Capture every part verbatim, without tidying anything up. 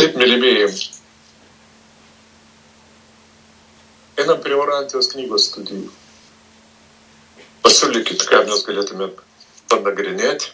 Taip, mylimieji. Einam prie Orantijos knygos studijų. Pasiūlykit, ką mes galėtume panagrinėti.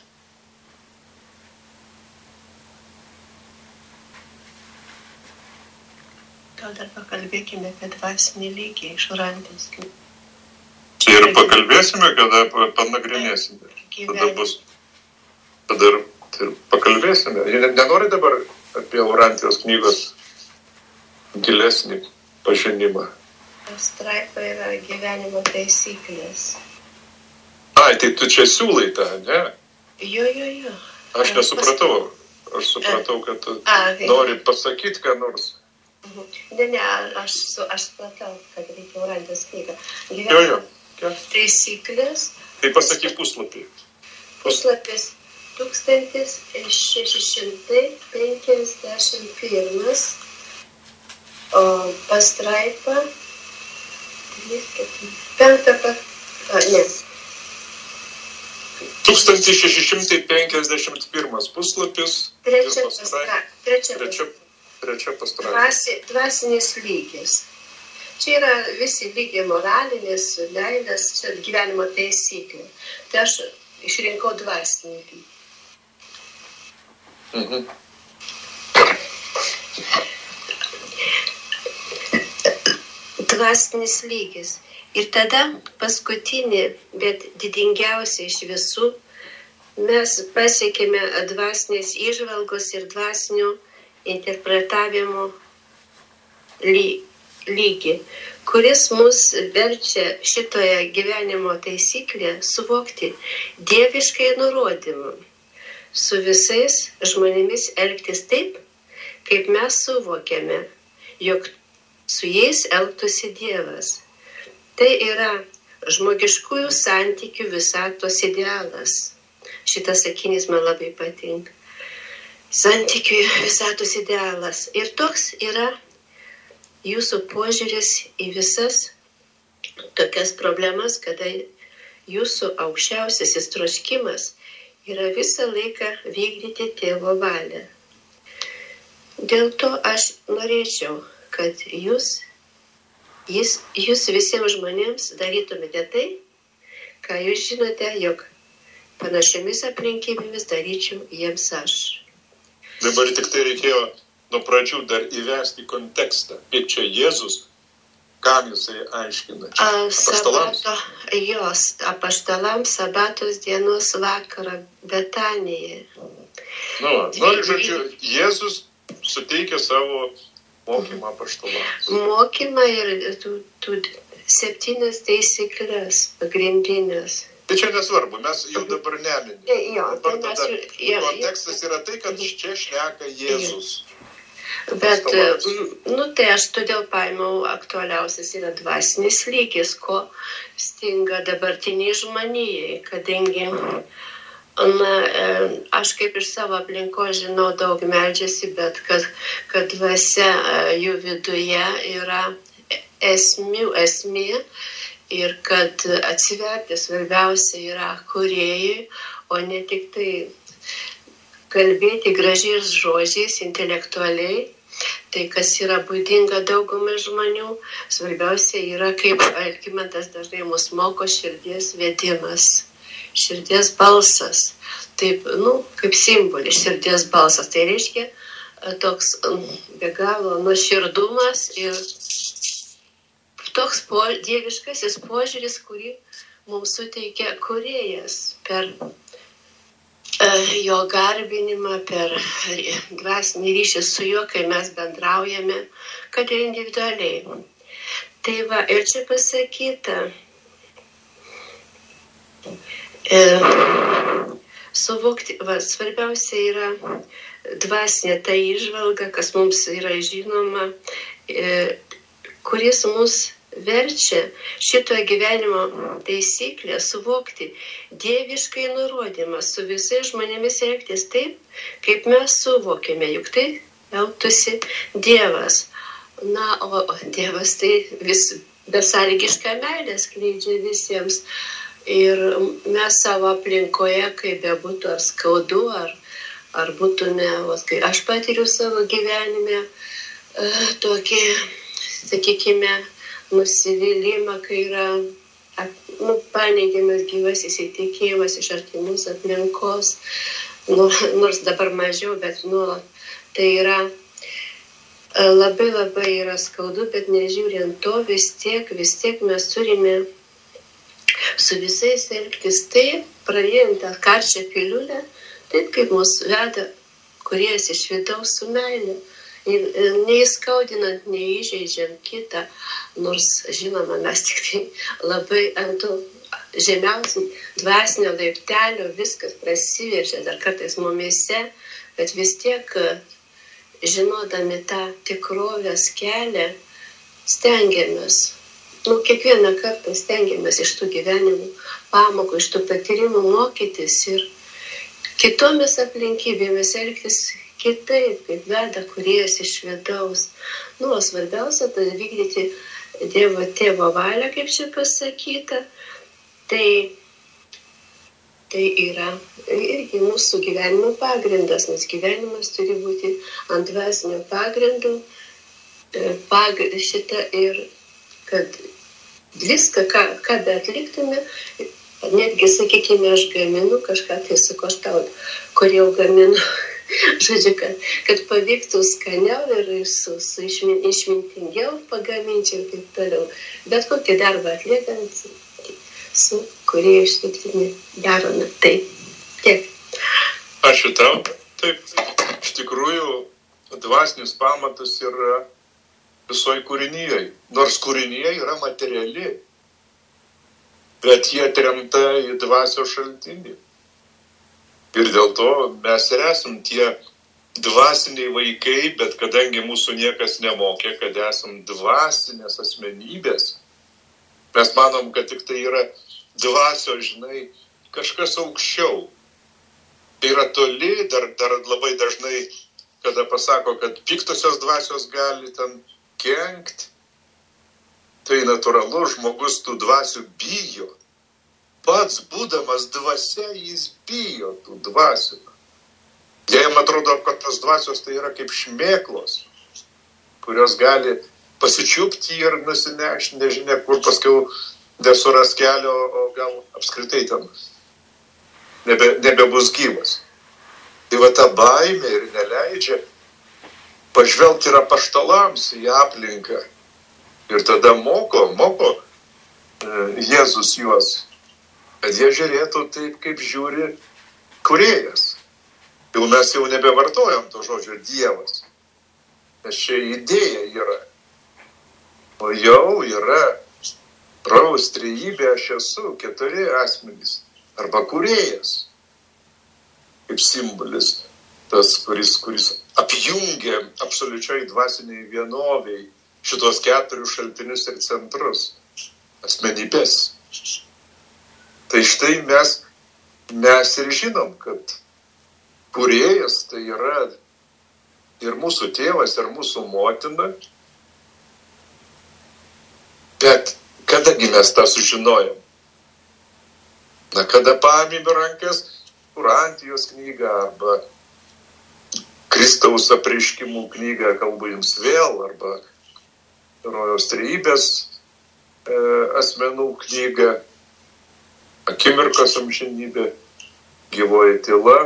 Gal dar pakalbėkime apie dvasinį lygį iš Orantijos knygos. Ir pakalbėsime, kada panagrinėsime. Tada bus. Tada ir pakalbėsime. Nenori dabar apie Orantijos knygos gilesnį pažinimą? Pastraipa yra gyvenimo taisyklės. Ai, tai tu čia siūlai tą, ne? Jo, jo, jo. Aš nesupratau. Aš supratau, kad tu nori pasakyti, ką nors. Ne, ne, aš, aš supratau, kad reikia Orantijos knygą. Jo, jo. Taisyklės. Tai pasakyk puslapį. Puslapis tūkstantis šeši šimtai penkiasdešimt pirmas, o pastraipa penktą pat, a, ne. tūkstantis šeši šimtai penkiasdešimt pirmas puslapis. Trečia pastraipa. Trečia, trečia, trečia pastraipa. Dvasi, dvasinis lygis. Čia yra visi lygiai moralinis, meilės, čia gyvenimo taisyklė. Tai aš išrinkau dvasinį lygį. Mhm. Dvasinis lygis. Ir tada paskutinį, bet didingiausia iš visų, mes pasiekėme dvasinės įžvalgos ir dvasinio interpretavimo lygį. lygį, kuris mus verčia šitoje gyvenimo taisyklėje suvokti dieviškai nurodymą, su visais žmonėmis elgtis taip, kaip mes suvokiame, jog su jais elgtųsi Dievas. Tai yra žmogiškųjų santykių visatos idealas. Šitas sakinys man labai patinka. Santykių visatos idealas. Ir toks yra jūsų požiūris į visas tokias problemas, kada jūsų aukščiausiasis troškimas yra visą laiką vykdyti tėvo valią. Dėl to aš norėčiau, kad jūs, jis, jūs visiems žmonėms darytumėte tai, ką jūs žinote, jog panašiomis aplinkybėmis daryčiau jiems aš. Dabar tik tai reikėjo nuo pradžių dar įvesti kontekstą. Kaip čia Jėzus, kam jisai aiškina? Apaštalams? Jos, apaštalams sabatos dienos vakarą Betanėje. Nu, nu, žodžiu, Jėzus suteikia savo mokymą apaštalams. Mokymą ir tų, tų septynias taisyklės pagrindinės. Tai čia nesvarbu, mes jau dabar neminime. Jo, dabar tada kontekstas yra tai, kad čia šneka Jėzus. Bet, nu tai aš todėl paėmiau aktualiausias yra dvasinis lygis, ko stinga dabartiniai žmonijai, kadangi na, aš kaip iš savo aplinkos žinau, daug meldžiasi, bet kad, kad dvasia jų viduje yra esmių esmė ir kad atsiverti svarbiausia yra kūrėjui, o ne tik tai kalbėti gražiais žodžiais, intelektualiai. Tai, kas yra būdinga daugumai žmonių, svarbiausia yra, kaip Alkimantas dažnai mus moko, širdies vedimas, širdies balsas. Taip, nu, kaip simbolis, širdies balsas. Tai reiškia toks be galo nuoširdumas ir toks po, dieviškasis požiūris, kurį mums suteikia kūrėjas per jo garbinimą, per dvasinį ryšį su juo, kai mes bendraujame, kad ir individualiai. Tai va, ir čia pasakyta, e, suvokti, va, svarbiausia yra dvasinė ta įžvalga, kas mums yra žinoma, e, kuris mus verčia šitoje gyvenimo taisyklę suvokti dieviškai nurodymą, su visais žmonėmis elgtis taip, kaip mes suvokėme, juk tai elgtųsi Dievas. Na, o Dievas tai vis besąlygišką meilę skleidžia visiems. Ir mes savo aplinkoje, kaip bebūtų ar skaudu, ar, ar būtume, vat, kai aš patiriu savo gyvenime uh, tokį, sakykime, nusivylimą, kai yra nu, paneigiamas gyvas įsitikėjimas iš artimos aplinkos, nu, nors dabar mažiau, bet nuolat. Tai yra labai labai yra skaudu, bet nežiūrint to, vis tiek, vis tiek mes turime su visais elgtis taip, praėjant tą karčią piliulę, taip kaip mus veda Kūrėjas iš vidaus su meile. Ir neįskaudinant, neįžeidžiant kitą, nors, žinoma, mes tik tai labai ant to žemiausių dvasinio laiptelio viskas prasiveržia, dar kartais mumise, bet vis tiek, žinodami tą tikrovės kelią, stengiamės. Nu, kiekvieną kartą stengiamės iš tų gyvenimų pamokų, iš tų patyrimų mokytis ir kitomis aplinkybėmis elgtis kitaip, kaip veda Kūrėjas iš vidaus. Nu, o svarbiausia, tai vykdyti Dievo tėvo valią, kaip čia pasakyta, tai, tai yra irgi mūsų gyvenimo pagrindas, nes gyvenimas turi būti ant dvasinio pagrindų, pag, šitą ir kad viską, ką, ką be atliktume, netgi, sakykime, aš gaminu kažką, tai sakau, aš tau, kur jau gaminu, žodžiu, kad, kad pavyktų skaniau ir su, su išmin, išmintingiau pagaminčiau ir taip toliau. Bet kokį darbą atliekant, su kurie ištikimi darome. Taip, tiek. Ačiū tau. Taip, iš tikrųjų, dvasinis pamatas yra visoje kūrinyje. Nors kūrinyje yra materiali, bet jie atremta į dvasios šaltinį. Ir dėl to mes ir esam tie dvasiniai vaikai, bet kadangi mūsų niekas nemokė, kad esam dvasinės asmenybės, mes manom, kad tik tai yra dvasio, žinai, kažkas aukščiau. Tai yra toli, dar, dar labai dažnai, kada pasako, kad piktosios dvasios gali ten kenkt, tai natūralu, žmogus tų dvasių bijo. Pats būdamas dvasia, jis bijo tų dvasių. Jam atrodo, kad tos dvasios tai yra kaip šmėklos, kurios gali pasičiupti ir nusinešti, nežinia, kur paskiau nesuras kelio, o gal apskritai ten nebe, nebebus gyvas. Tai va ta baimė ir neleidžia pažvelgti ir apaštalams į aplinką. Ir tada moko, moko e, Jėzus juos, kad jie žiūrėtų taip, kaip žiūri Kūrėjas. Jau mes jau nebevartojam to žodžio Dievas, nes čia idėja yra. O jau yra praus trejybė, aš esu, keturi asmenys, arba Kūrėjas, kaip simbolis, tas, kuris, kuris apjungia absoliučiai dvasiniai vienoviai šitos keturius šaltinius ir centrus, asmenybės. Tai štai mes, mes ir žinom, kad Kūrėjas tai yra ir mūsų tėvas, ir mūsų motina. Bet kadagi mes tą sužinojom? Na, kada paėmėme rankas Kurantijos knygą arba Kristaus apreiškimų knygą, kalbu jums vėl, arba Rojaus trejybės e, asmenų knygą, Akimirkos amžinybė, Gyvoji tyla,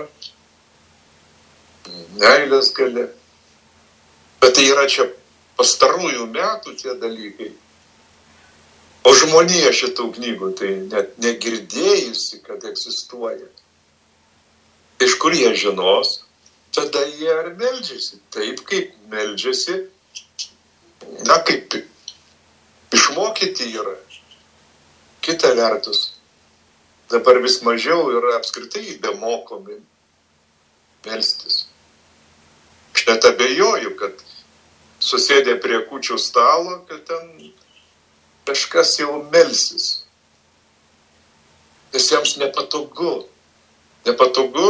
Meilės galia. Bet tai yra čia pastarųjų metų tie dalykai. O žmonija šitų knygų tai net negirdėjusi, kad egzistuoja. Iš kur jie žinos? Tada jie ar meldžiasi. Taip, kaip meldžiasi, na, kaip išmokyti yra. Kita vertus, dabar vis mažiau yra apskritai bemokomi melstis. Aš net abejoju, kad susėdė prie kūčių stalo, kad ten kažkas jau melsis. Nes jiems nepatogu. Nepatogu,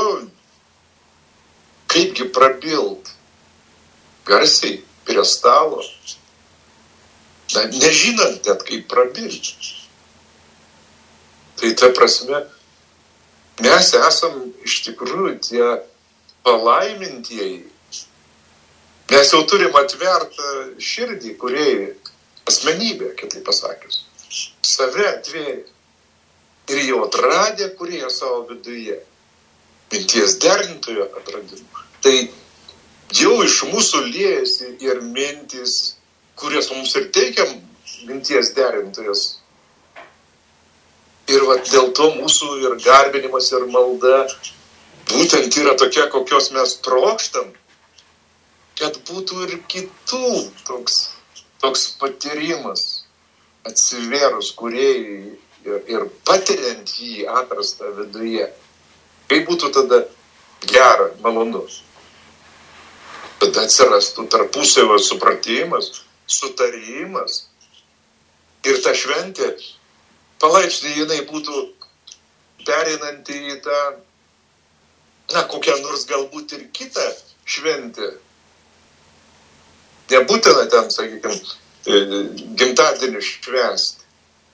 kaipgi prabilt garsiai prie stalo. Na, nežinant net kaip prabilt. Tai ta prasme, mes esam iš tikrųjų tie palaimintieji. Mes jau turim atvertą širdį, kuriai asmenybė, kitaip pasakius, save atvėrė. Ir jau atradė, kurie savo viduje, minties derintojo atradimu. Tai jau iš mūsų liejasi ir mintis, kurias mums ir teikia minties derintojas. Ir va, dėl to mūsų ir garbinimas, ir malda būtent yra tokia, kokios mes trokštam, kad būtų ir kitų toks, toks patyrimas atsivėrus kūrėjui ir, ir patiriant jį atrastą viduje. Kaip būtų tada gera, malonu. Tada atsirastų tarpusavio supratimas, sutarimas. Ir ta šventė palaipsniui jinai būtų pereinanti į tą, na, kokią nors galbūt ir kitą šventę. Nebūtina ten, sakykime, gimtadienį švęsti.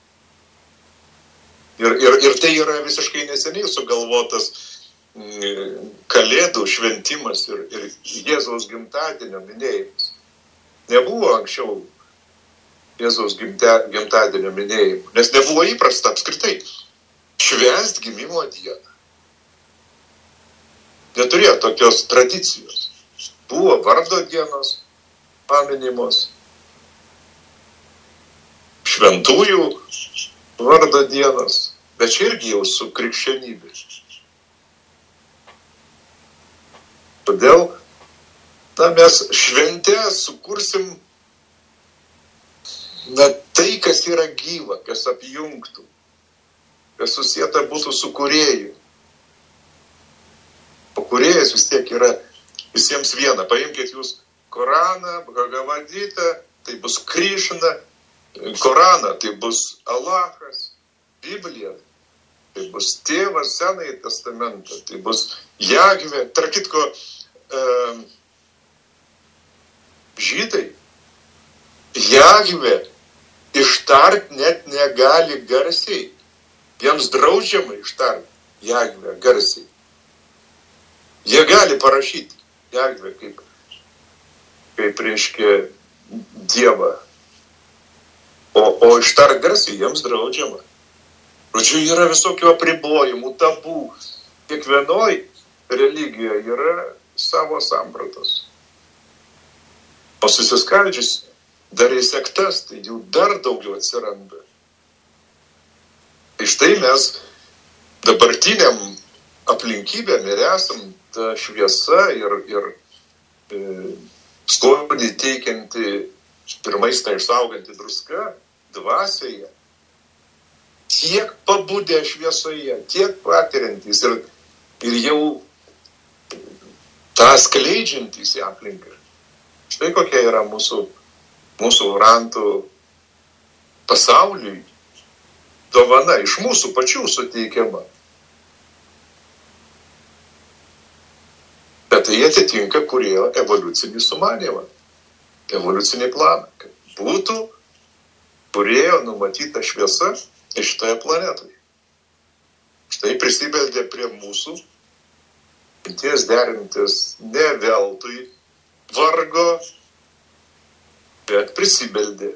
Ir, ir, ir tai yra visiškai neseniai sugalvotas kalėdų šventimas ir, ir Jėzaus gimtadienio minėjimas. Nebuvo anksčiau Jėzaus gimte, gimtadienio minėjimų, nes nebuvo įprasta apskritai švęsti gimimo dieną. Neturėjo tokios tradicijos. Buvo vardo dienos paminimos, šventųjų vardo dienos, bet čia irgi jau su krikščionybė. Todėl na, mes šventę sukursim na, tai, kas yra gyva, kas apjungtų, kas susieta būtų su kūrėju. O kūrėjas vis tiek yra visiems viena. Paimkite jūs Koraną, Bhagavad-gitą, tai bus Krišna, Koraną, tai bus Alachas, Biblija, tai bus Tėvas, Senąjį testamentą, tai bus Jahvė. Tarp kitko, e, žydai, Jahvė ištart net negali garsiai. Jiems draudžiama ištart Jahvė garsiai. Jie gali parašyti Jahvė kaip kaip reiškia Dievą. O, o ištart garsiai jiems draudžiama. Žodžiu, yra visokių apribojimų, tabų. Kiekvienoj religijoje yra savo sampratos. O susiskaldžius dar į sektas, tai jų dar daugiau atsiranda. Tai štai mes dabartiniam aplinkybėm ir esam ta šviesa ir, ir e, skonį teikianti pirmais tai išsauganti druska dvasioje, tiek pabudę šviesoje, tiek patiriantys ir, ir jau tą skleidžiantys į aplinką. Štai kokia yra mūsų, mūsų rantų pasauliui dovana, iš mūsų pačių suteikiama. Bet tai atitinka kūrėjo evoliucinį sumanymą, evoliucinį planą, kad būtų kūrėjo numatyta šviesa iš šitoje planetoje. Štai prisibeldė prie mūsų, minties derintis ne veltui vargo, bet prisibeldė.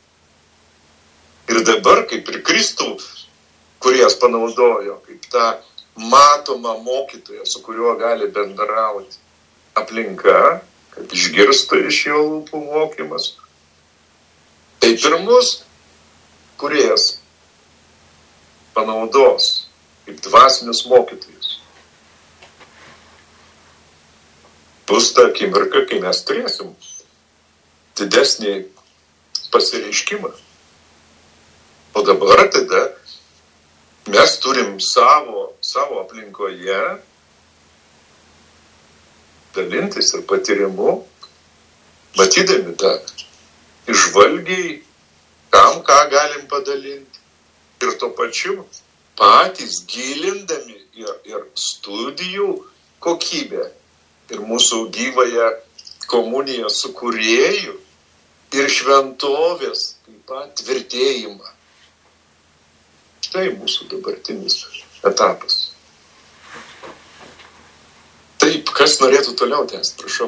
Ir dabar, kaip ir Kristų, kurijas panaudojo, kaip tą matomą mokytoją, su kuriuo gali bendrauti aplinka, kad išgirstų iš jo lūpų mokymas. Tai pirmus kūrėjas panaudos kaip dvasinius mokytojus. Bus ta akimirka, kai mes turėsim didesnį pasireiškimą. O dabar tada mes turim savo, savo aplinkoje dalintis ir patyrimu, matydami tą išvalgiai, kam ką galim padalinti. Ir tuo pačiu patys gilindami ir, ir studijų kokybę ir mūsų gyvąją komuniją su kūrėju ir šventovės taip pat tvirtėjimą. Tai mūsų dabartinis etapas. Taip, Kas norėtų toliau tęsti, prašau.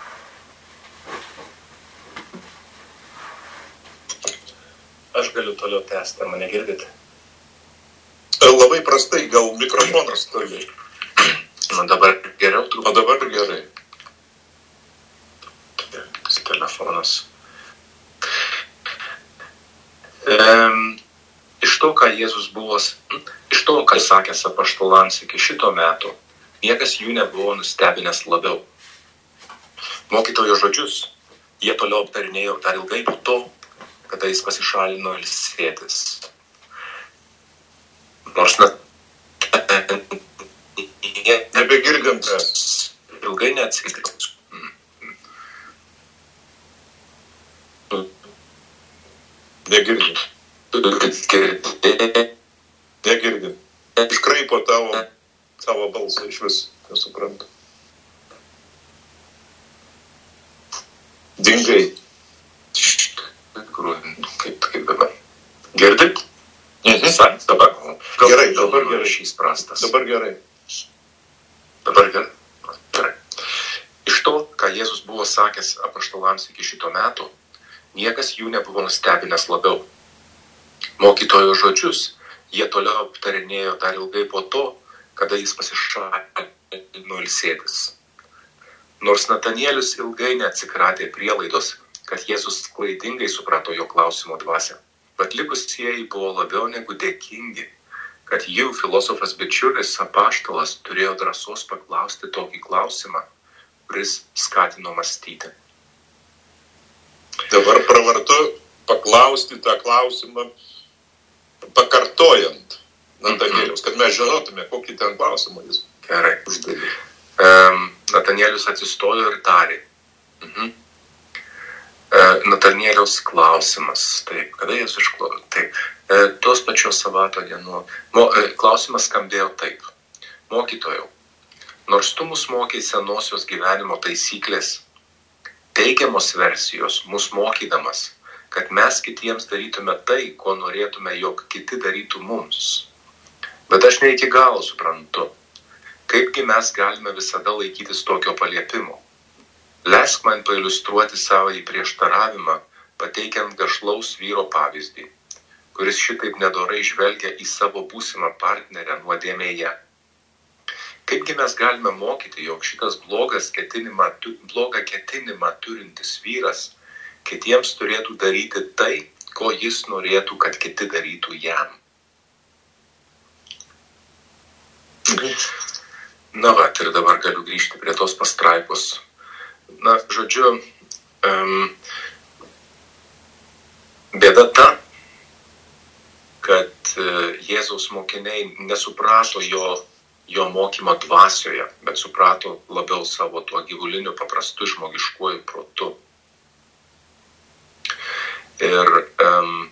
Aš galiu toliau tęsti, ar mane girdite? Labai prastai, gal mikrofonas toli. Man dabar geriau trūko. O dabar gerai. Telefonas. Um, iš to, ką Jėzus buvo, iš to, ką sakęs apaštalams iki šito meto, niekas jų nebuvo nustebinęs labiau. Mokytojo žodžius jie toliau aptarinėjo dar ilgai po to, kada jis pasišalino ilsėtis. Nors net nebegirdim tęs. Ilgai neatsitikti. Negirdim. Negirdim. Iškraipo tavo, tavo balsą iš vis, nesuprantu. Dingai. Kaip, kaip dabar? Girdit? Mhm. Dabar. Gerai, dabar gerai. Šis prastas. Dabar gerai. Dabar gerai. Gerai. Iš to, ką Jėzus buvo sakęs apaštalams iki šito meto, niekas jų nebuvo nustebinęs labiau. Mokytojo žodžius jie toliau aptarinėjo dar ilgai po to, kada jis pasišalino ilsėtis. Nors Natanielius ilgai neatsikratė prielaidos, kad Jėzus klaidingai suprato jo klausimo dvasią, bet likusieji buvo labiau negu dėkingi, kad jų filosofas bičiulis apaštalas turėjo drąsos paklausti tokį klausimą, kuris skatino mąstyti. Dabar pravartu paklausti tą klausimą, pakartojant Natanieliaus, kad mes žinotume, kokį ten klausimą jis Gerai. uždavė. Um, Natanielius atsistojo ir tarė. Mhm. Uh, Natanieliaus klausimas. Taip, kada jis išklausė? Taip. Uh, tos pačios sabato dienų. Mo, uh, klausimas skambėjo taip. Mokytojau, nors tu mus mokei senosios gyvenimo taisyklės, teigiamos versijos, mus mokydamas, kad mes kitiems darytume tai, ko norėtume, jog kiti darytų mums. Bet aš ne iki galo suprantu, kaipgi mes galime visada laikytis tokio paliepimo. Leisk man pailiustruoti savo į prieštaravimą, pateikiant gašlaus vyro pavyzdį, kuris šitaip nedorai žvelgia į savo būsimą partnerę nuodėmėje. Kaipgi mes galime mokyti, jog šitas blogas ketinimą, blogą ketinimą turintis vyras kitiems turėtų daryti tai, ko jis norėtų, kad kiti darytų jam. Na va, ir dabar galiu grįžti prie tos pastraipos. Na, žodžiu, um, bėda ta, kad uh, Jėzaus mokiniai nesuprato jo jo mokymo dvasioje, bet suprato labiau savo tuo gyvuliniu paprastu žmogiškuoju protu. Ir um,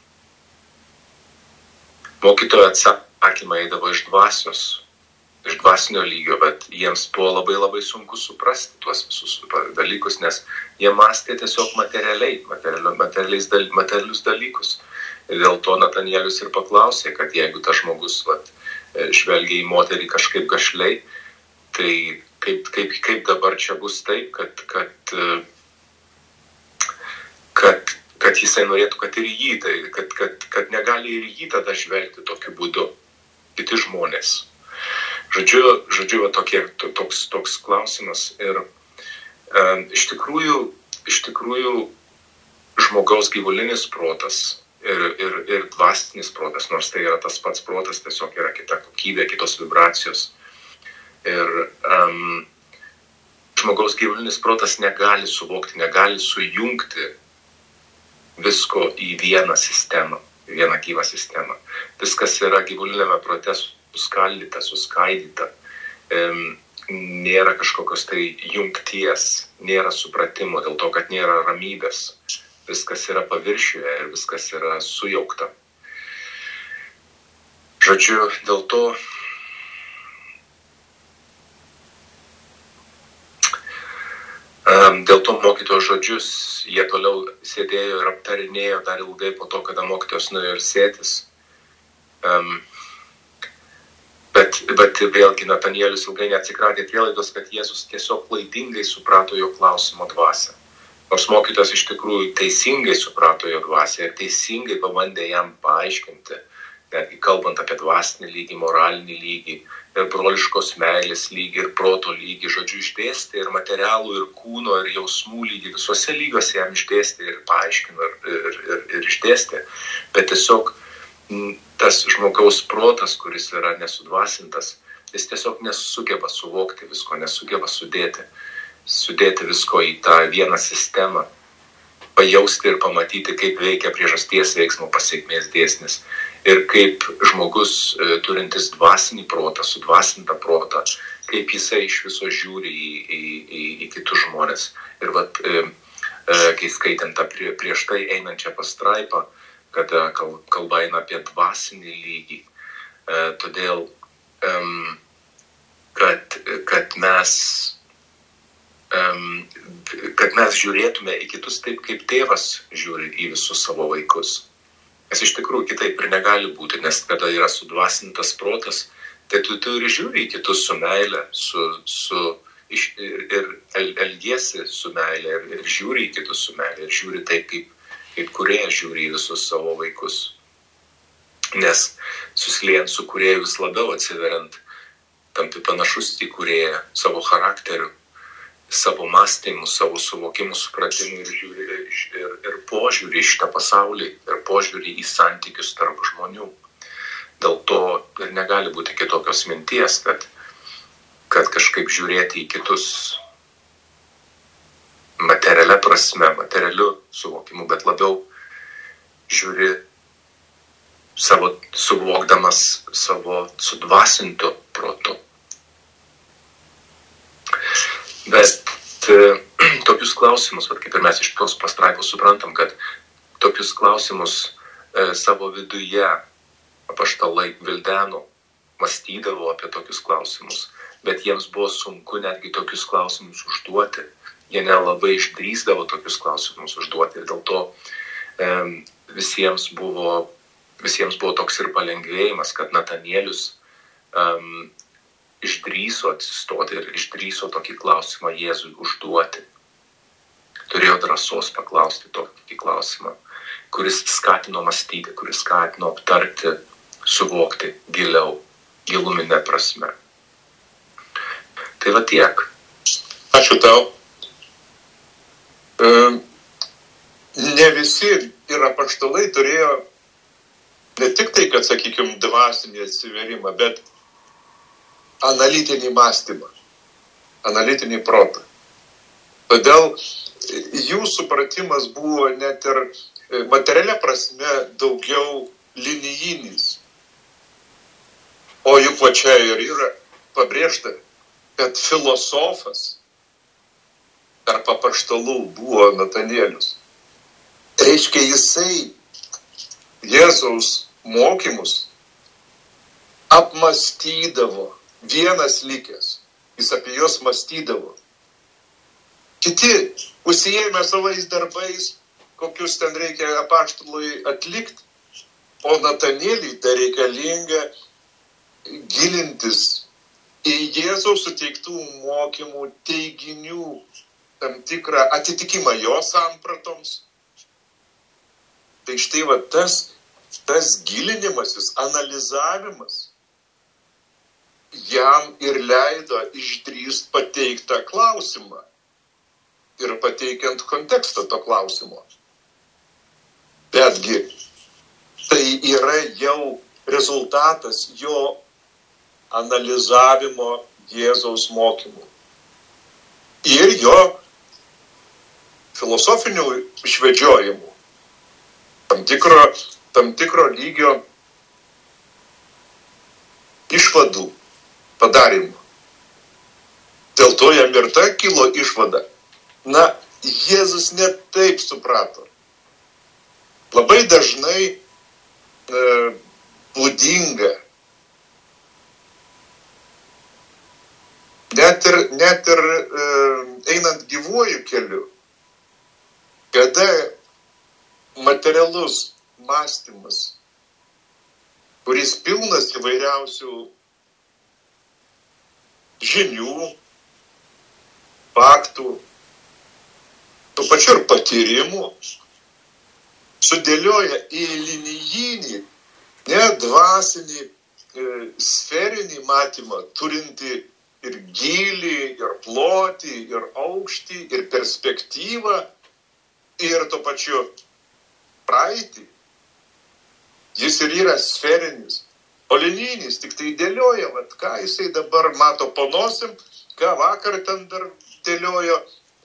mokytojo atsakymai eidavo iš dvasios, iš dvasinio lygio, bet jiems buvo labai labai sunku suprasti tuos visus dalykus, nes jie mąstė tiesiog materialiai, materialiais, materialius dalykus. Ir dėl to Natanielius ir paklausė, kad jeigu tas žmogus vat, žvelgia į moterį kažkaip gašliai, tai kaip, kaip, kaip dabar čia bus taip, kad, kad, kad, kad jisai norėtų, kad ir jį, tai, kad, kad, kad negali ir jį tada žvelgti tokiu būdu, kiti žmonės. Žodžiu, žodžiu tokie, toks, toks klausimas. Ir e, iš tikrųjų, iš tikrųjų žmogaus gyvulinis protas Ir, ir, ir dvasinis protas, nors tai yra tas pats protas, tiesiog yra kita kokybė, kitos vibracijos. Ir um, žmogaus gyvulinis protas negali suvokti, negali sujungti visko į vieną sistemą, į vieną gyvą sistemą. Viskas yra gyvulinėme prote suskaldyta, suskaidyta. Um, nėra kažkokios tai jungties, nėra supratimo, dėl to, kad nėra ramybės. Viskas yra paviršiuje ir viskas yra sujaukta. Žodžiu, dėl to um, dėl to mokytojo žodžius jie toliau sėdėjo ir aptarinėjo dar ilgai po to, kada mokytojas nuėjo ilsėtis. Um, Bet, bet vėlgi Natanielius ilgai neatsikratė prielaidos, kad Jėzus tiesiog klaidingai suprato jo klausimo dvasią. Nors mokytojas iš tikrųjų teisingai suprato jo dvasią ir teisingai pabandė jam paaiškinti, netgi kalbant apie dvasinį lygį, moralinį lygį, ir broliškos meilės lygį, ir proto lygį, žodžiu, išdėstė ir materialų, ir kūno, ir jausmų lygį, visuose lygiuose jam išdėstė ir paaiškino, ir, ir, ir, ir išdėstė. Bet tiesiog tas žmogaus protas, kuris yra nesudvasintas, jis tiesiog nesugeba suvokti visko, nesugeba sudėti, sudėti visko į tą vieną sistemą, pajausti ir pamatyti, kaip veikia priežasties veiksmo pasekmės dėsnis. Ir kaip žmogus turintis dvasinį protą, sudvasintą protą, kaip jisai iš viso žiūri į, į, į, į kitus žmonės. Ir vat, kai skaitant tą prie, prieš tai einančią pastraipą, kada kalba eina apie dvasinį lygį, todėl, kad, kad, mes, kad mes žiūrėtume į kitus taip, kaip tėvas žiūri į visus savo vaikus. Nes iš tikrųjų kitaip ir negali būti, nes kada yra sudvasintas protas, tai tu turi žiūri į kitus su meile, su, su, iš, ir, ir el, elgiesi su meile, ir, ir žiūri į kitus su meile, ir žiūri taip, kaip, kaip kūrėjas žiūri į visus savo vaikus. Nes susiliejant su kūrėju vis labiau atsiveriant, tampi panašus į kūrėją savo charakteriu, savo mąstymu, savo suvokimu, supratimu ir, žiūri, ir, ir požiūrį į šitą pasaulį, ir požiūrį į santykius tarp žmonių. Dėl to ir negali būti kitokios minties, kad, kad kažkaip žiūrėti į kitus materialia prasme, materialiu suvokimu, bet labiau žiūri savo, suvokdamas savo sudvasintu protu. Bet e, tokius klausimus, vat, kaip ir mes iš tos pastraipos suprantam, kad tokius klausimus e, savo viduje apaštalai vildeno, mąstydavo apie tokius klausimus, bet jiems buvo sunku netgi tokius klausimus užduoti. Jie nelabai išdrįsdavo tokius klausimus užduoti ir dėl to e, visiems, buvo, visiems buvo toks ir palengvėjimas, kad Natanielius um, išdrįso atsistoti ir išdrįso tokį klausimą Jėzui užduoti. Turėjo drąsos paklausti tokį klausimą, kuris skatino mąstyti, kuris skatino aptarti, suvokti giliau, giluminę prasme. Tai va tiek. Ačiū tau. Ne visi ir apaštalai turėjo ne tik tai, kad, sakykime, dvasinį atsiverimą, bet analitinį mąstymą, analitinį protą. Todėl jų supratimas buvo net ir materialia prasme daugiau linijinis. O juk va čia ir yra pabrėžta, kad filosofas tarp apaštalų buvo Natanielius. Reiškia, jisai Jėzaus mokymus apmąstydavo. Vienas likęs, jis apie juos mąstydavo. Kiti užsiėmė savais darbais, kokius ten reikia apaštalui atlikti, o Natanieliui dar reikalinga gilintis į Jėzaus suteiktų mokymų teiginių tam tikrą atitikimą jo sampratoms. Tai štai va tas, tas gilinimasis, analizavimas jam ir leido išdrįst pateiktą klausimą ir pateikiant kontekstą to klausimo. Betgi tai yra jau rezultatas jo analizavimo Jėzaus mokymų ir jo filosofinių išvedžiojimų, tam tikro, tam tikro lygio išvadų padarimo. Dėl to jam ir ta kilo išvada. Na, Jėzus net taip suprato. Labai dažnai e, būdinga, net ir, net ir e, einant gyvuoju keliu, kada materialus mąstymas, kuris pilnas įvairiausių žinių, faktų, tuo pačiu ir patyrimų, sudėlioja į linijinį, ne dvasinį, e, sferinį matymą, turinti ir gylį, ir plotį, ir aukštį, ir perspektyvą, ir tuo pačiu praeitį. Jis ir yra sferinis. O linijinis tik tai dėlioja, vat, ką jisai dabar mato po nosim, ką vakar ten dar dėliojo.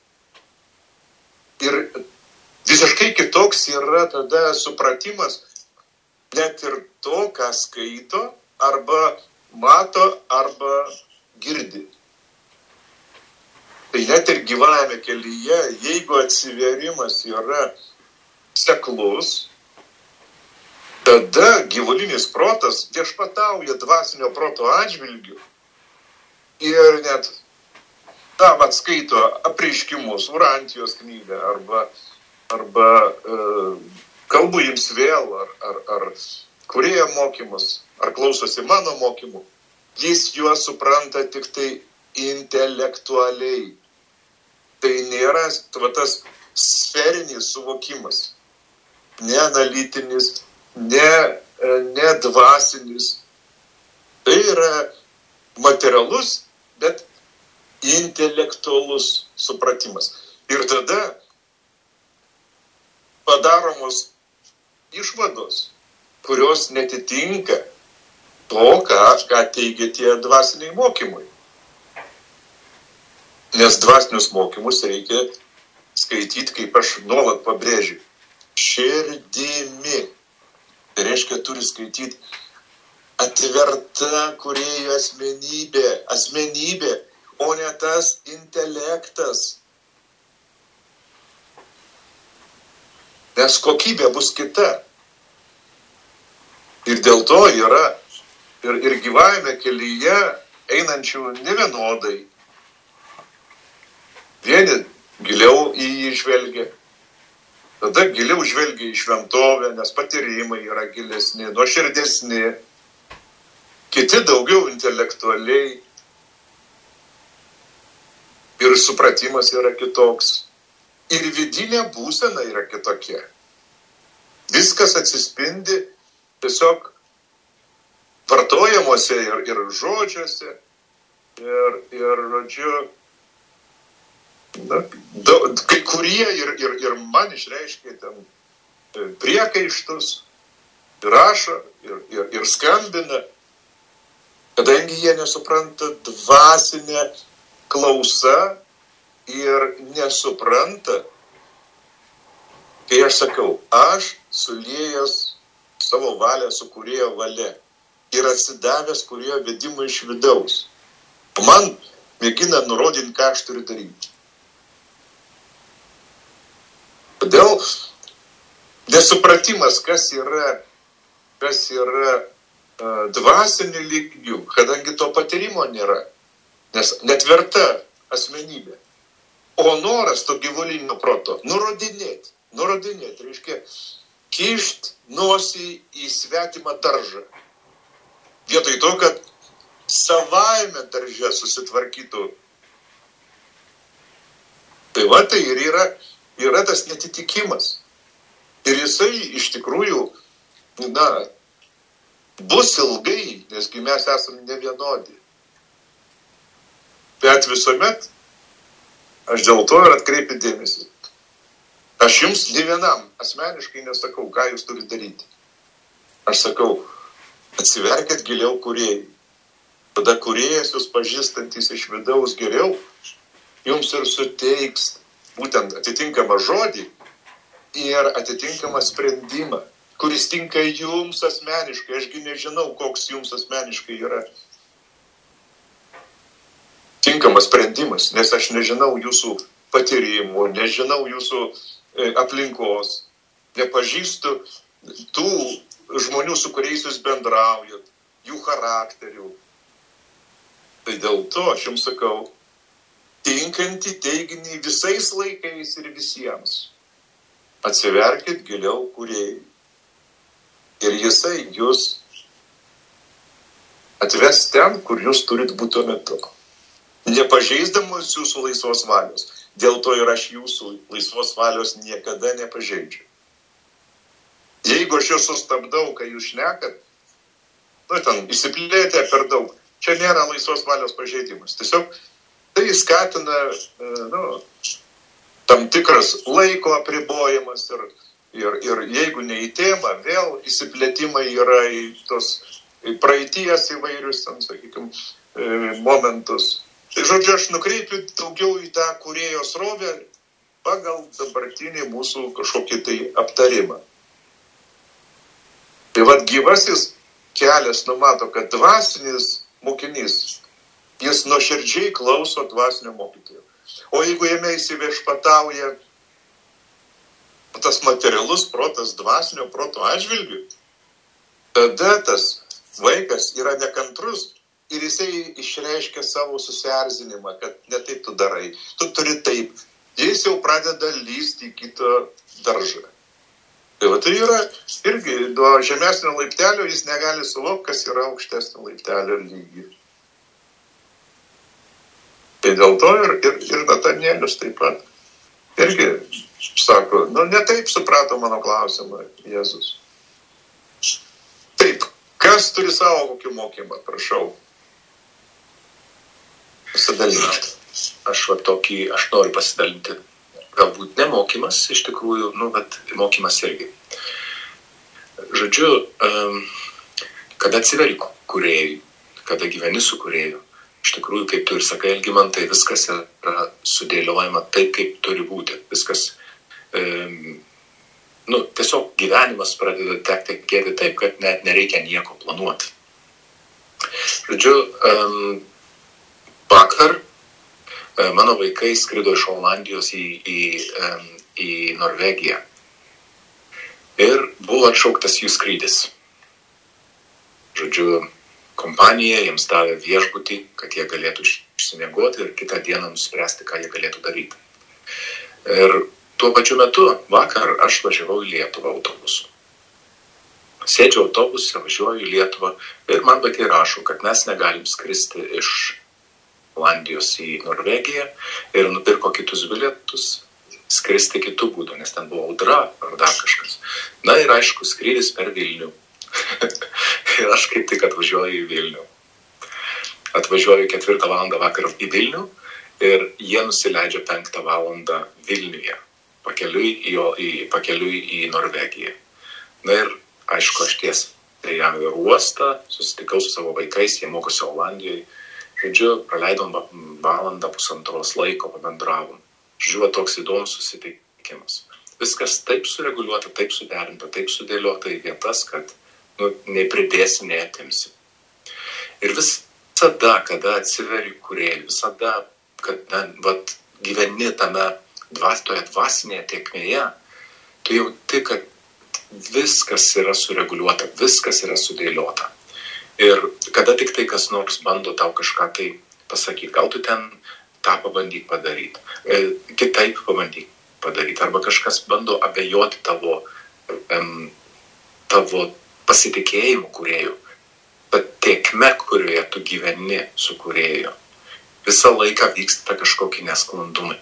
Ir visiškai kitoks yra tada supratimas net ir to, ką skaito, arba mato, arba girdi. Tai net ir gyvajame kelyje, jeigu atsiverimas yra seklus, tada gyvulinis protas viešpatauja dvasinio proto atžvilgiu ir net tam atskaito apreiškimus, Urantijos knygą, arba, arba e, kalbu jums vėl, ar, ar, ar kurėjo mokymus, ar klausosi mano mokymų. Jis juos supranta tik tai intelektualiai. Tai nėra va, tas sferinis suvokimas, ne analitinis, ne, ne dvasinis. Tai yra materialus, bet intelektualus supratimas. Ir tada padaromos išvados, kurios netitinka to, ką, ką teigia tie dvasiniai mokymai. Nes dvasinius mokymus reikia skaityti, kaip aš nuolat pabrėžiu, širdimi. Tai reiškia, turi skaityti atverta kūrėjo asmenybė, asmenybė, o ne tas intelektas. Nes kokybė bus kita. Ir dėl to yra ir, ir gyvajame kelyje einančių nevienodai. Vieni giliau į jį žvelgia, tada giliau žvelgia į šventovę, nes patyrimai yra gilesni, nuoširdesni, kiti daugiau intelektualiai ir supratimas yra kitoks. Ir vidinė būsena yra kitokia. Viskas atsispindi tiesiog vartojamuose ir, ir žodžiuose, ir, ir žodžiu, na, da, kai kurie ir, ir, ir man išreiškia ten priekaištus, rašo ir, ir, ir skambina, kadangi jie nesupranta dvasinę klausą ir nesupranta, kai aš sakau, aš suliejęs savo valią su kūrėjo valia ir atsidavęs kūrėjo vedimui iš vidaus. Man mėgina nurodinti, ką aš turiu daryti. Todėl nesupratimas, kas yra, kas yra uh, dvasinį lygių, kadangi to patyrimo nėra, nes netverta asmenybė. O noras to gyvulinio proto nurodinėti, nurodinėti, reiškia kišt nosį į svetimą daržą. Vietoj to, kad savaime darže susitvarkytų. Tai va, tai ir yra, yra tas netitikimas. Ir jisai iš tikrųjų, na, bus ilgai, nesgi mes esame nevienodi. Bet visuomet aš dėl to ir atkreipiu dėmesį. Aš jums ne vienam asmeniškai nesakau, ką jūs turite daryti. Aš sakau, atsiverkit giliau kūrėjai. Tada kūrėjas jūs pažįstantis iš vidaus geriau, jums ir suteiks būtent atitinkamą žodį ir atitinkamą sprendimą, kuris tinka jums asmeniškai. Ašgi nežinau, koks jums asmeniškai yra tinkamas sprendimas, nes aš nežinau jūsų patyrimų, nežinau jūsų e, aplinkos, nepažįstu tų žmonių, su kuriais jūs bendraujat, jų charakterių. Tai dėl to aš jums sakau, tinkantį teiginį visais laikais ir visiems. Atsiverkit giliau kūrėjai. Ir jisai jūs atves ten, kur jūs turit būti tuo metu. nepažeisdamas jūsų laisvos valios. Dėl to ir aš jūsų laisvos valios niekada nepažeidžiu. Jeigu aš jūs sustabdau, kai jūs šnekat, nu, ten įsiplėtė per daug, čia nėra laisvos valios pažeidimas. Tiesiog tai skatina, nu, tam tikras laiko apribojimas ir, ir, ir jeigu ne į temą, vėl įsiplėtimai yra į tos į praeities įvairius, ten, sakykim, momentus. Tai žodžiu, aš nukreipiu daugiau į tą kūrėjo srovę pagal dabartinį mūsų kažkokį tai aptarimą. Tai vad gyvasis kelias numato, kad dvasinis mokinys, jis nuoširdžiai klauso dvasinio mokytojo. O jeigu jame įsiviešpatauja tas materialus protas dvasinio proto atžvilgiu, tada tas vaikas yra nekantrus ir jisai išreiškia savo susierzinimą, kad ne taip tu darai, tu turi taip. Jis jau pradeda lysti į kitą daržą. Tai va, tai yra irgi nuo žemesnio laiptelio jis negali suvokti, kas yra aukštesnio laiptelio lygį. Tai dėl to ir, ir, ir Natanielius taip pat irgi sako, nu ne taip suprato mano klausimą Jėzus. Taip, kas turi savo kokį mokymą, prašau. Pasidalinti. Aš va tokį, aš noriu pasidalinti. Galbūt ne mokymas, iš tikrųjų, nu, bet mokymas irgi. Žodžiu, um, kada atsiveri kūrėjui, kada gyveni su kūrėju, iš tikrųjų, kaip tu ir sakai, Algimantai, viskas yra sudėliojama taip, kaip turi būti. Viskas, um, nu, tiesiog gyvenimas pradeda tekėti taip, kad net nereikia nieko planuoti. Žodžiu, um, vakar mano vaikai skrido iš Olandijos į, į, į Norvegiją ir buvo atšauktas jų skrydis. Žodžiu, kompanija jiems davė viešbutį, kad jie galėtų išsimiegoti ir kitą dieną nuspręsti, ką jie galėtų daryti. Ir tuo pačiu metu vakar aš važiavau į Lietuvą autobusu. Sėdžiu autobuse, važiuoju į Lietuvą ir man vaikai rašo, kad mes negalim skristi iš Olandijos į Norvegiją ir nupirko kitus bilietus skristi kitų būdų, nes ten buvo audra ar dar kažkas. Na ir aišku, skrydis per Vilnių. Ir aš kaip tik atvažiuoju į Vilnių. Atvažiuoju ketvirtą valandą vakar į Vilnių ir jie nusileidžia penktą valandą Vilniuje, pakeliui į, į, pakeliui į Norvegiją. Na ir aišku, aš tiesiai ėjau į uostą, susitikau su savo vaikais, jie mokosi Olandijoje. Žodžiu, praleidom valandą pusantros laiko, pabendravom. Žodžiu, toks įdomus susitikimas. Viskas taip sureguliuota, taip suderinta, taip sudėliota į vietas, kad nu, nei pridėsi, nei atimsi. Ir visada, kada atsiveri kūrėjui, visada, kad na, vat, gyveni tame dvastoje dvasinėje tėkmėje, tu jauti, kad viskas yra sureguliuota, viskas yra sudėliota. Ir kada tik tai kas nors bando tau kažką tai pasakyti, gal tu ten tą pabandyk padaryti, e, kitaip pabandyk padaryti, arba kažkas bando abejoti tavo, um, tavo pasitikėjimu kūrėju, bet tėkme, kurioje tu gyveni su kūrėju, visą laiką vyksta kažkokie nesklandumai.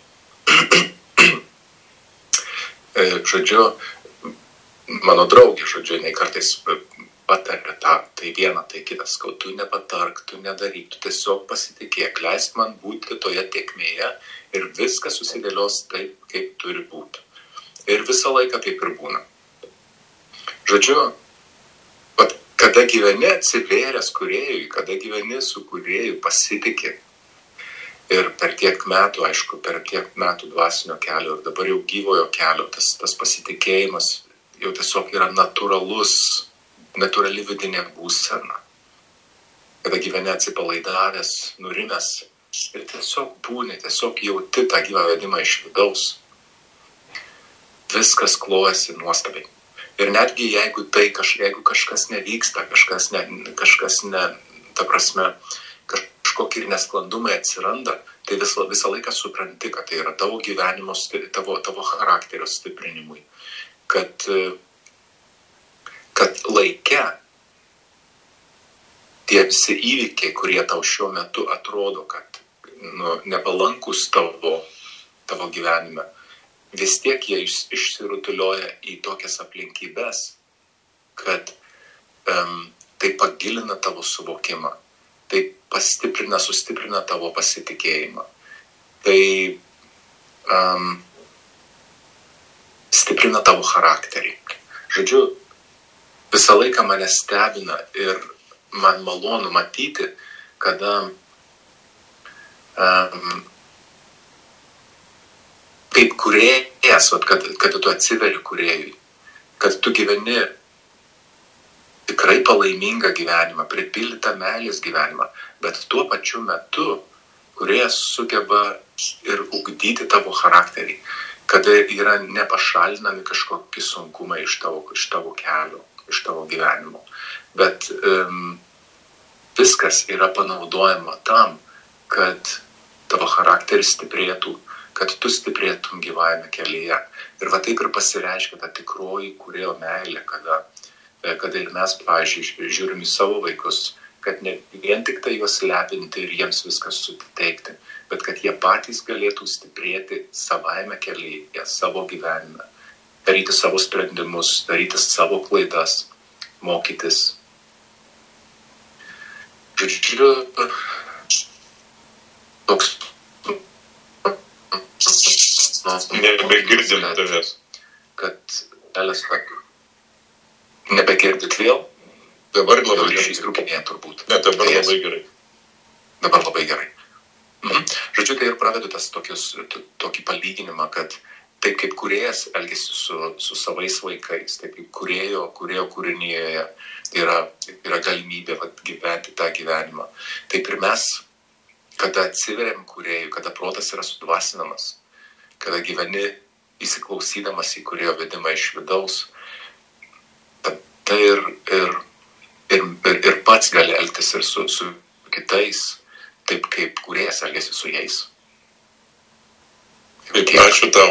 e, žodžiu, mano draugė, žodžiu, jinai kartais patarė tą, tai vieną, tai kitas, kad tu nepatark, tu nedaryk, tu tiesiog pasitikėk, leisk man būti toje tėkmėje ir viskas susidėlios taip, kaip turi būti. Ir visą laiką taip ir būna. Žodžiu, pat, kada gyveni atsivėręs kūrėjui, kada gyveni su kūrėju, pasitikė. Ir per tiek metų, aišku, per tiek metų dvasinio kelio ir dabar jau gyvojo kelio, tas, tas pasitikėjimas jau tiesiog yra natūralus, natūrali vidinė būsena, kada gyveni atsipalaidavęs, nurimęs ir tiesiog būni, tiesiog jauti tą gyvą vedimą iš vidaus. Viskas klojasi nuostabiai. Ir netgi jeigu, tai, kaž, jeigu kažkas nevyksta, kažkas, ne, kažkas ne, ta prasme, kažkokie nesklandumai atsiranda, tai visą, visą laiką supranti, kad tai yra tavo gyvenimo, tavo, tavo charakterio stiprinimui, kad kad laike tie visi įvykiai, kurie tau šiuo metu atrodo, kad nu, nepalankus tavo, tavo gyvenime, vis tiek jie iš, išsirutulioja į tokias aplinkybės, kad um, tai pagilina tavo suvokimą, tai pastiprina, sustiprina tavo pasitikėjimą, tai um, stiprina tavo charakterį. Žodžiu, visą laiką mane stebina ir man malonu matyti, kada um, kaip kūrėjas, kad, kad tu atsiveri kūrėjui, kad tu gyveni tikrai palaimingą gyvenimą, pripildytą meilės gyvenimą, bet tuo pačiu metu kūrėjas sugeba ir ugdyti tavo charakterį, kada yra nepašalinami kažkokie sunkumai iš tavo, iš tavo kelio, iš tavo gyvenimo. Bet um, viskas yra panaudojama tam, kad tavo charakteris stiprėtų, kad tu stiprėtum gyvajame kelyje. Ir va taip ir pasireiškia ta tikroji kūrėjo meilė, kada, kada ir mes, pavyzdžiui, žiūrim į savo vaikus, kad ne vien tik tai juos lepinti ir jiems viskas suteikti, bet kad jie patys galėtų stiprėti savajame kelyje, savo gyvenime, daryti savo sprendimus, daryti savo klaidas, mokytis. Žodžiu, toks nebegirdim tavęs. Kad Elis sako, nebegirdit vėl? Dabar labai gerai. Ištrūkinėja turbūt. Ne, dabar tai labai gerai. Dabar labai gerai. Mhm. Žodžiu, tai ir pravedu tas tokius, tokį palyginimą, kad taip kaip kūrėjas elgesi su, su savais vaikais, taip kaip kūrėjo, kūrėjo kūrinyje yra, yra galimybė vat, gyventi tą gyvenimą. Taip ir mes, kada atsiveriam kūrėjų, kada protas yra sudvasinamas, kada gyveni įsiklausydamas į kūrėjo vedimą iš vidaus, tai ir, ir, ir, ir, ir pats gali elgtis ir su, su kitais, taip kaip kūrėjas elgesi su jais. Taip, ačiū tau.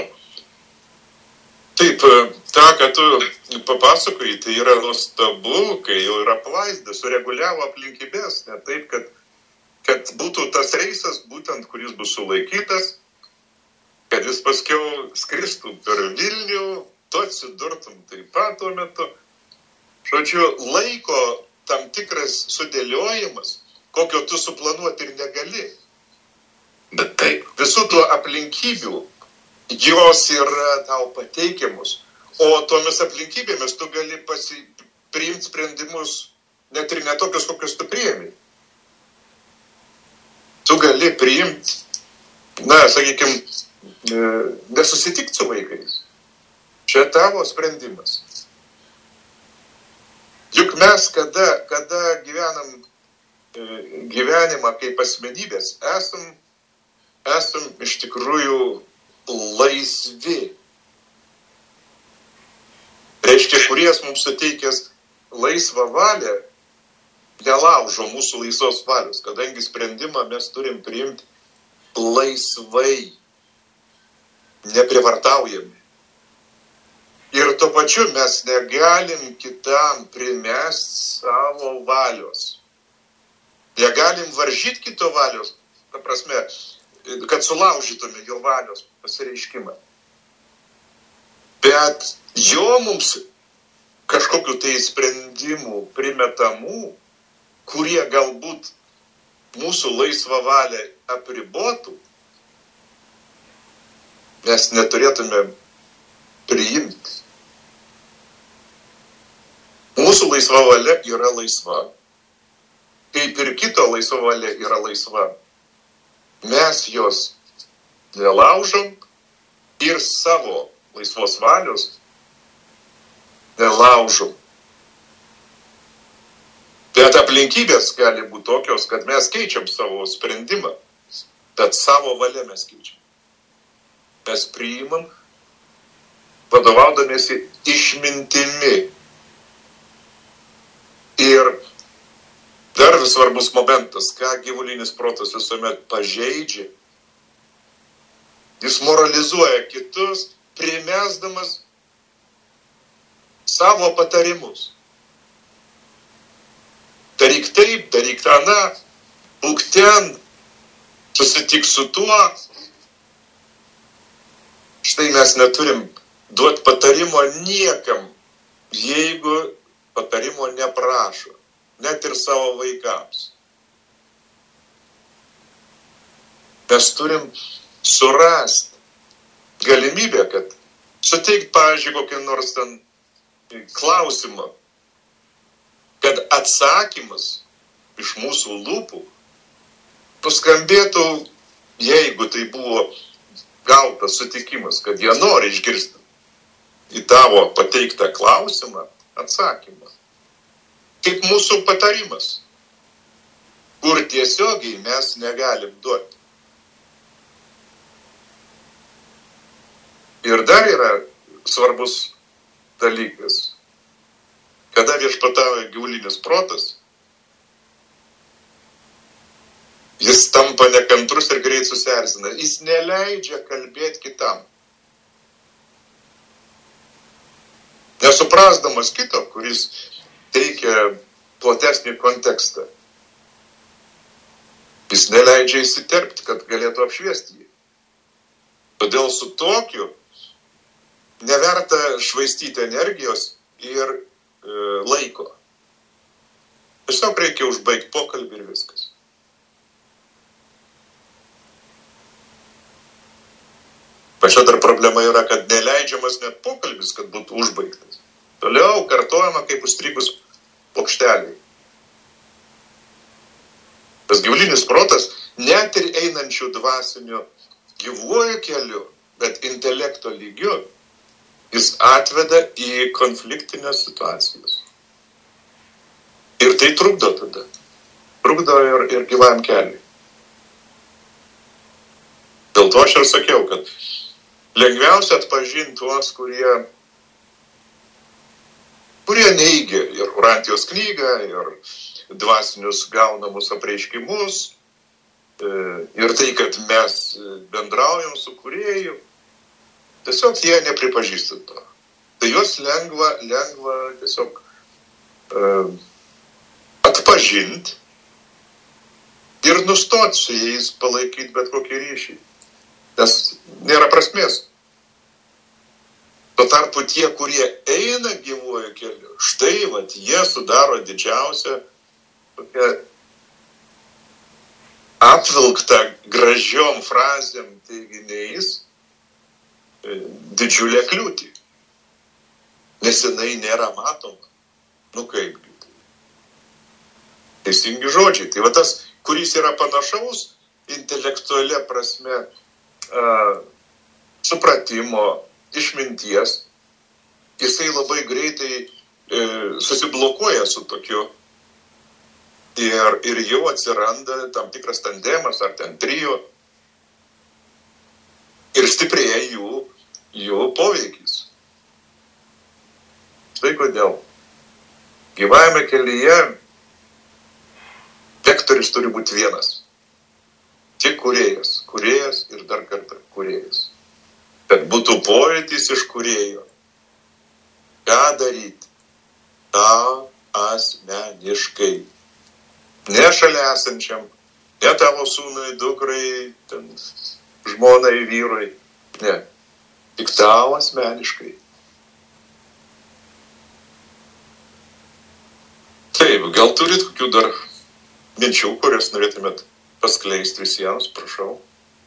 Taip, tą, ką tu papasakoji, tai yra nuostabu, kai jau yra apvaizdas, sureguliavo aplinkybės, ne taip, kad, kad būtų tas reisas, būtent kuris bus sulaikytas, kad jis paskiau skristų per Vilnių, tu atsidurtum taip pat tuo metu. Žodžiu, laiko tam tikras sudėliojimas, kokio tu suplanuoti ir negali. Bet taip. Visų tų aplinkybių, jos yra tau pateikiamus, o tomis aplinkybėmis tu gali pasi, priimti sprendimus net ir netokius, kokius tu priėmė. Tu gali priimti, na, sakykime, nesusitikti su vaikais. Čia tavo sprendimas. Juk mes, kada, kada gyvenam gyvenimą kaip asmenybės, esam, esam iš tikrųjų laisvi. Reiškia, kuries mums suteikęs laisvą valią, nelaužo mūsų laisvos valios, kadangi sprendimą mes turim priimti laisvai, neprivartaujami. Ir tuo pačiu mes negalim kitam primesti savo valios. Negalim varžyti kito valios, ta prasme, kad sulaužytume jo valios pasireiškimą. Bet jo mums kažkokiu tai sprendimų primetamų, kurie galbūt mūsų laisvą valią apribotų, mes neturėtume priimti. Mūsų laisva valia yra laisva. Kaip ir kito laisva valia yra laisva. Mes jos nelaužom ir savo laisvos valios nelaužom. Bet aplinkybės gali būti tokios, kad mes keičiam savo sprendimą, bet savo valią mes keičiam. Mes priimam, vadovaudamiesi išmintimi. Ir dar svarbus momentas, ką gyvulinis protas visuomet pažeidžia. Jis moralizuoja kitus, primesdamas savo patarimus. Daryk taip, daryk aną, būk ten. Susitik su tuo, štai mes neturim duoti patarimo niekam, jeigu patarimo neprašo, net ir savo vaikams. Mes turim surasti galimybę, kad suteikt, pavyzdžiui, kokį nors ten klausimą, kad atsakymas iš mūsų lūpų nuskambėtų, jeigu tai buvo gautas sutikimas, kad jie nori išgirsti į tavo pateiktą klausimą atsakymą. Kaip mūsų patarimas, kur tiesiogiai mes negalim duoti. Ir dar yra svarbus dalykas, kada viešpatauja gyvulinis protas, jis tampa nekantrus ir greit susierzina. Jis neleidžia kalbėti kitam. Nesuprasdamas kito, kuris teikia platesnį kontekstą. Jis neleidžia įsiterpti, kad galėtų apšviesti jį. Todėl su tokiu neverta švaistyti energijos ir e, laiko. Tiesiog reikia užbaigti pokalbį ir viskas. Pačia dar problema yra, kad neleidžiamas net pokalbis, kad būtų užbaigtas. Toliau kartojama kaip užstrigus plokšteliai. Tas gyvulinis protas, net ir einančių dvasinių gyvuoju keliu, bet intelekto lygiu, jis atveda į konfliktinės situacijas. Ir tai trukdo tada. Trukdo ir, ir gyvam keliui. Dėl to aš ir sakiau, kad lengviausia atpažinti tuos, kurie, kurie neigia ir Urantijos knygą, ir dvasinius gaunamus apreiškimus, ir tai, kad mes bendraujam su kūrėju. Tiesiog jie nepripažįsta to. Tai juos lengva, lengva tiesiog uh, atpažinti ir nustoti su jais palaikyti bet kokį ryšį. Nes nėra prasmės. Tuo tarpu tie, kurie eina gyvuoju keliu, štai, vat, jie sudaro didžiausią tokią apvilktą gražiom frazėm teiginiais didžiulę kliūtį. Nes jinai nėra matoma. Nu kaipgi. Teisingi žodžiai. Tai va tas, kuris yra panašaus intelektualia prasme Uh, supratimo, išminties, jisai labai greitai uh, susiblokuoja su tokiu ir, ir jau atsiranda tam tikras tandemas ar ten trio ir stiprėja jų, jų poveikis. Štai kodėl. Gyvajame kelyje vektorius turi būti vienas. Tik kūrėjas, kūrėjas ir dar kartą kūrėjas. Kad būtų pojūtis iš kūrėjo. Ką daryti? Tau asmeniškai. Ne šalia esančiam, ne tavo sūnui, dukrai, ten, žmonai, vyrui. Ne. Tik tau asmeniškai. Taip, gal turit kokių dar minčių, kurias norėtumėt paskleisti visiems, prašau.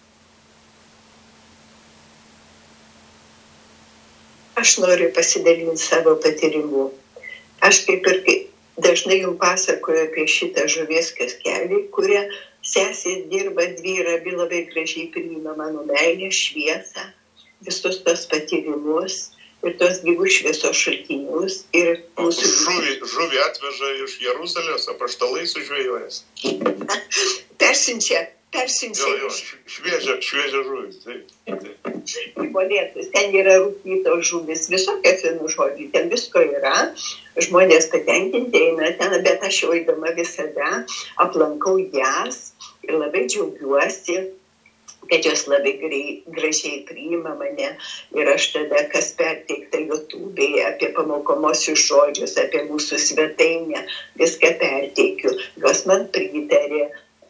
Aš noriu pasidalinti savo patyrimu. Aš kaip ir dažnai jums pasakoju apie šitą žuvies kaskelį, kurią sesė dirba dvi ir abi labai gražiai priima mano meilę, šviesą, visus tos patyrimus ir tos gyvų šviesos šaltinius. Ir mūsų žuvį, žuvį atveža iš Jeruzalės, apaštalai sužvejojęs. Persiunčia, persiunčia. Jo, jo, šviežia, šviežia žuvis. Taip, taip. Molėtus, ten yra rūkytos žuvis, visokie finų žodžiai, ten visko yra. Žmonės patenkinti eina ten, bet aš jau eidama visada aplankau jas ir labai džiaugiuosi, kad jos labai gražiai priima mane ir aš tada, kas perteikta YouTube'e apie pamokomosius žodžius, apie mūsų svetainę, viską perteikiu. Jos man pritarė,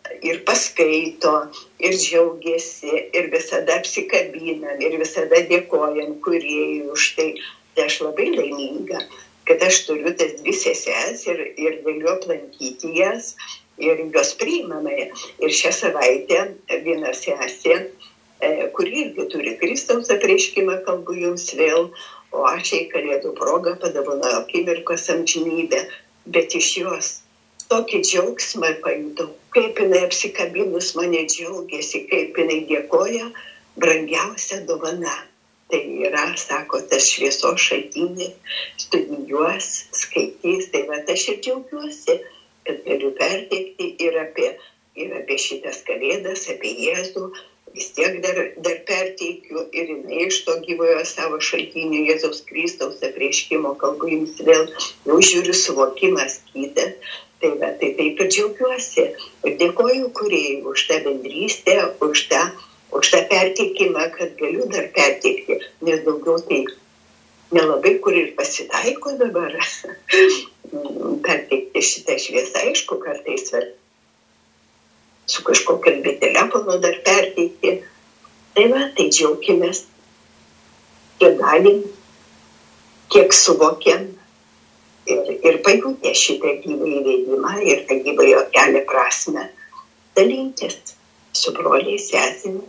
ir paskaito, ir džiaugiasi, ir visada apsikabinam, ir visada dėkojam kūrėjui už tai. Tai aš labai laiminga, kad aš turiu tas dvi seses ir, ir galiu aplankyti jas ir jos priimamai. Ir šią savaitę viena sesė, kuri irgi turi Kristaus apreiškimą, kalbu jums vėl, o aš jai kalėdų progą padovanoju akimirkos amžinybę, bet iš jos tokį džiaugsmą pajutau, kaip jinai apsikabinus mane džiaugiasi, kaip jinai dėkoja, brangiausia dovana. Tai yra, sako, tas šviesos šaltinis, studijuos, skaitys, tai va, aš ir džiaugiuosi, kad galiu perteikti ir apie, ir apie šitas kalėdas, apie Jėzų, vis tiek dar, dar perteikiu ir jinai iš to gyvojo savo šaltinio Jėzaus Kristaus apreiškimo, kalbu jums vėl, jau žiūriu suvokimas kitas, tai va, tai taip ir džiaugiuosi. Ir dėkoju kūrėjui už tą bendrystę, už tą, už tą perteikimą, kad galiu dar perteikti, nes daugiau tai nelabai kur ir pasitaiko dabar perteikti šitą šviesą, aišku, kartais va, su kažkokiam be telefono dar perteikti. Tai va, tai džiaukimės, kiek galim, kiek suvokiam ir, ir pajutę šitą gyvą įvedimą ir tą gyvąjo kelią prasme dalintis su broliais sesėmis.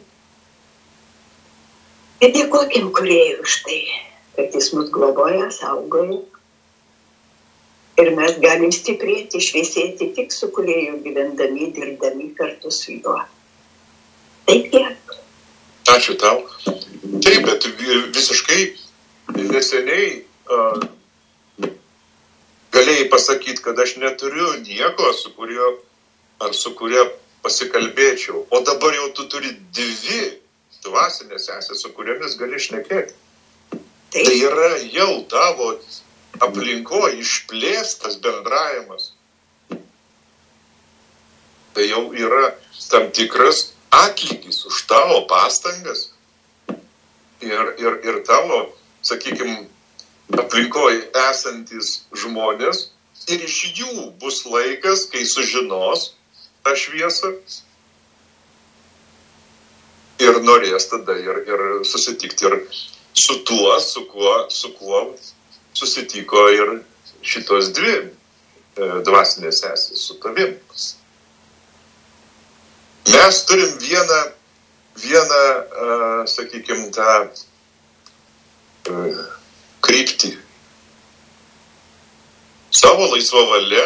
Ir dėkokim kūrėjui už tai, kad jis mus globoja, saugoja. Ir mes galim stiprėti, šviesėti tik su kūrėju gyvendami, dirbdami kartu su juo. Taip tiek. Ačiū tau. Taip, bet visiškai neseniai uh, galėjai pasakyti, kad aš neturiu nieko, su kuriuo ar su kuria pasikalbėčiau. O dabar jau tu turi dvi dvasinės sesės, su kuriomis gali šnekėti. Taip. Tai yra jau tavo aplinkoje išplėstas bendravimas. Tai jau yra tam tikras atlygis už tavo pastangas ir, ir, ir tavo, sakykime, aplinkoje esantis žmonės ir iš jų bus laikas, kai sužinos tą šviesą ir norės tada ir, ir susitikti ir su tuo, su kuo, su kuo susitiko ir šitos dvi e, dvasinės sesės su tavim. Mes turim vieną, vieną e, sakykime, tą e, kryptį. Savo laisvą valią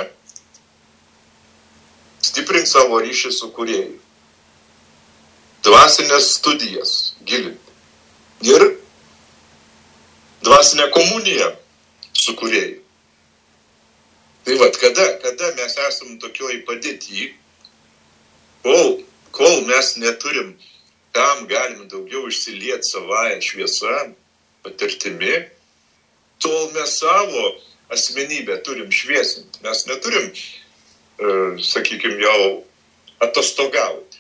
stiprinti savo ryšį su kūrėju. Dvasinės studijas gilinti. Ir dvasinę komuniją su kūrėju. Tai vat, kada, kada mes esam tokioj padėty, kol, kol mes neturim, tam galim daugiau išsilieti savąją šviesą, patirtimi, tol mes savo asmenybę turim šviesinti. Mes neturim, e, sakykime, jau atostogauti.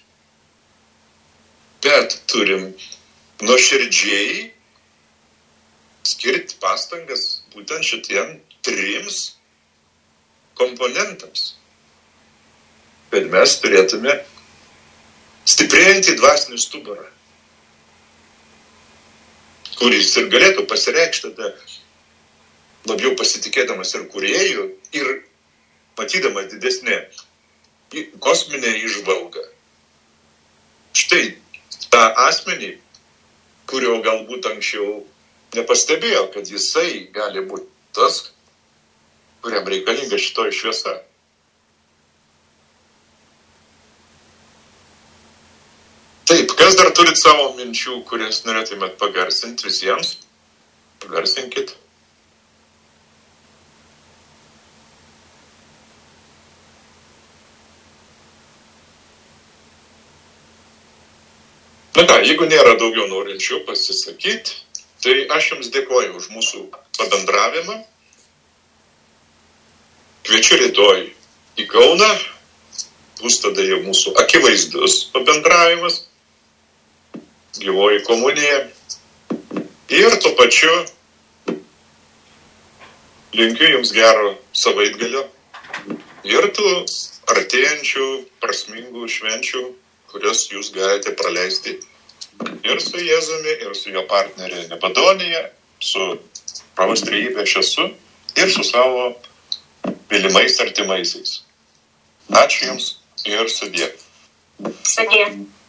Bet turim nuoširdžiai skirti pastangas būtent šitiem trims komponentams. Kad mes turėtume stiprėjantį dvasinį stuburą, kuris ir galėtų pasireikšti tada labiau pasitikėdamas ir kūrėjų ir matydamas didesnę kosminę įžvalgą. Štai tą asmenį, kurio galbūt anksčiau nepastebėjo, kad jisai gali būti tas, kuriam reikalinga šitoji šviesa. Taip, kas dar turit savo minčių, kurias norėtumėt pagarsinti visiems? Pagarsinkit. Na ką, jeigu nėra daugiau norinčių pasisakyti, tai aš jums dėkoju už mūsų pabendravimą. Kviečiu rytoj į Kauną, bus tada jau mūsų akivaizdus pabendravimas, gyvoji komunija. Ir tuo pačiu linkiu jums gero savaitgalio ir tų artėjančių prasmingų švenčių, kurias jūs galite praleisti ir su Jėzumi, ir su jo partnerė Nebadonija, su pravos trejybė aš esu ir su savo mylimais artimaisiais. Ačiū Jums ir sudie. Sudie.